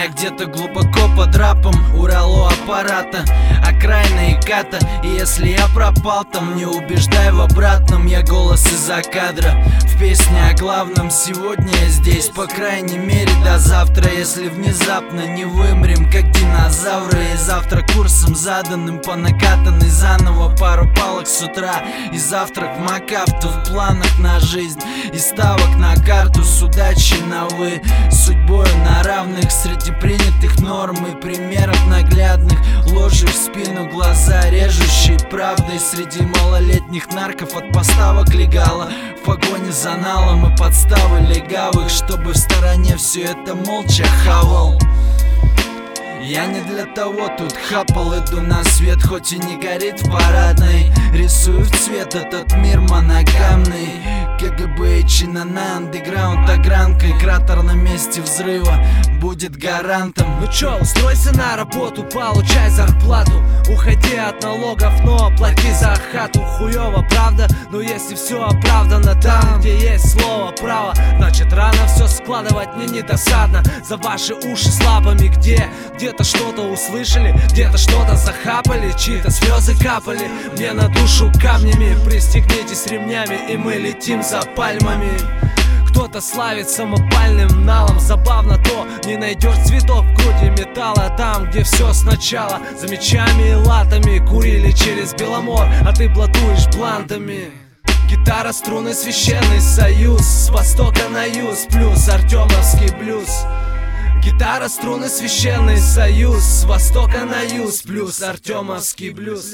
где-то глубоко под рапом, Урал у аппарата, окраина и ката. И если я пропал там, не убеждай в обратном. Я голос из-за кадра, в песне о главном. Сегодня я здесь, по крайней мере до завтра. Если внезапно не вымрем, как динозавры. И завтра курсом заданным по накатанной заново. Пару палок с утра и завтрак в МакАвто. В планах на жизнь и ставок на карту. С удачей на вы, судьбою на равных. Среди принятых норм и примеров наглядных. Ложью в спину, глаза режущие правдой. Среди малолетних нарков от поставок легала. В погоне за налом и подставы легавых. Чтобы в стороне все это молча хавал. Я не для того тут хапал, иду на свет, хоть и не горит в парадной. Рисую в цвет этот мир моногамный. КГБ и чинана, андеграунд огранкой. Кратер на месте взрыва будет гарантом. Ну чё, устройся на работу, получай зарплату. Уходи от налогов, но плати за хату. Хуёво, правда? Но если все оправдано там, где есть слово право, значит рано все складывать мне недосадно. За ваши уши с лапами где-то что-то услышали, где-то что-то захапали, чьи-то слезы капали мне на душу камнями. Пристегнитесь ремнями, и мы летим за пальмами. Кто-то славит самопальным налом. Забавно то, не найдешь цветов в груди металла. Там, где все сначала, за мечами и латами курили через Беломор, а ты блатуешь блантами. Гитара, струны, священный союз, с востока на юз, плюс артемовский блюз. Гитара, струны, священный союз, с востока на юз, плюс артемовский блюз.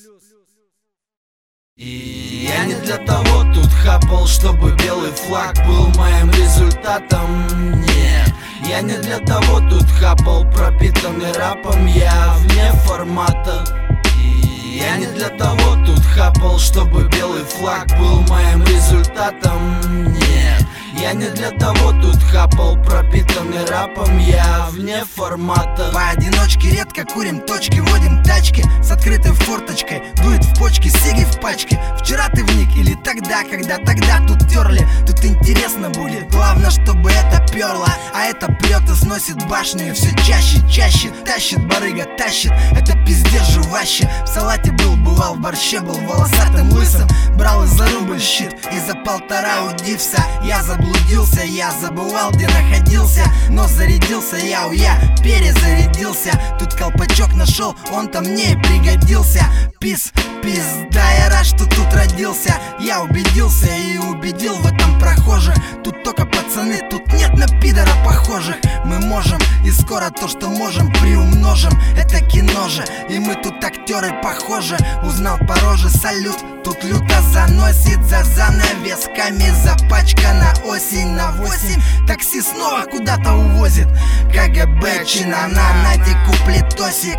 И я не для того тут хапал, чтобы белый флаг был моим результатом. Нет, я не для того тут хапал, пропитанный рапом, я вне формата. И я не для того тут хапал, чтобы белый флаг был моим результатом. Нет, я не для того тут хапал, пропитанный рапом, я вне формата. Поодиночке редко курим точки, водим тачки с открытой форточкой, дует в почки, сиги в пачке. Вчера ты вник или тогда, когда тогда тут терли. Тут интересно будет, главное, чтобы это перло. А это прет и сносит башню, и все чаще тащит, барыга тащит, это пиздец жеваще. В салате был, бывал, в борще был, волосатым лысым. Брал из-за рубль щит, и за 1,5 удився. Я заблудился, я забывал, где находился, но зарядился я перезарядился. Тут колпачок нашел, он-то мне и пригодился. Пизда, я рад, что тут родился. Я убедился и убедил в этом прохожих. Тут только пацаны, тут нет на пидора похожих. Мы можем, и скоро то, что можем, приумножим. Это кино же, и мы тут актеры похожи. Узнал по роже, салют, тут люто заносит. За занавесками запачкана осень на 8. Такси снова куда-то увозит. КГБ, чинана, нате куплетосик.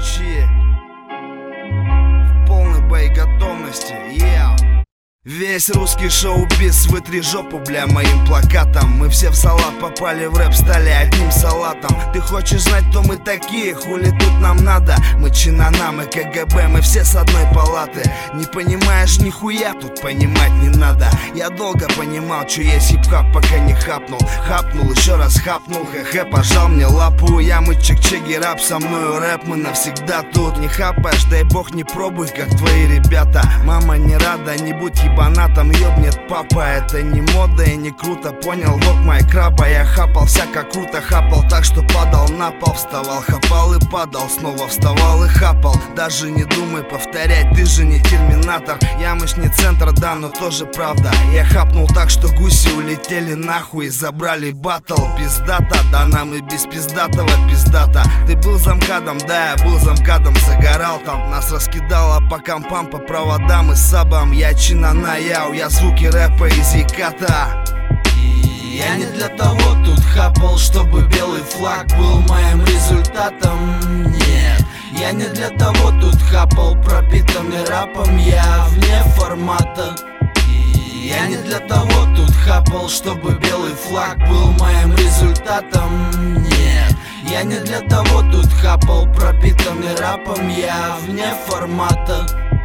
В полной боеготовности, Весь русский шоу-биз, вытри жопу, бля, моим плакатом. Мы все в салат попали, в рэп стали одним салатом. Ты хочешь знать, кто мы такие, хули тут нам надо? Мы чинана, мы КГБ, мы все с одной палаты. Не понимаешь нихуя, тут понимать не надо. Я долго понимал, что есть хип-хап, пока не хапнул. Хапнул, еще раз хапнул, хе-хе, пожал мне лапу. Я мы чик-чики, рап, со мною рэп, мы навсегда тут. Не хапаешь, дай бог, не пробуй, как твои ребята. Мама не рада, не будь ебанатом, ёбнет папа. Это не мода и не круто, понял, вот моя краба. Я хапал всяко круто, хапал так, что падал на пол. Вставал, хапал и падал, снова вставал и хапал. Даже не думай повторять, ты же не терминатор. Я мышь не центр, да, но тоже правда. Я хапнул так, что гуси улетели нахуй и забрали баттл. Пиздата, да нам и без пиздатого пиздата. Ты был замкадом, да, я был замкадом, загорал там. Нас раскидало по компам, по проводам и сабам. Я чинана, я звуки рэпа из Яката. И я не для того тут хапал, чтобы белый флаг был моим результатом. Нет, я не для того тут хапал, пропитанный рапом, я вне формата. И я не для того тут хапал, чтобы белый флаг был моим результатом. Нет, я не для того тут хапал, пропитанный рапом, я вне формата.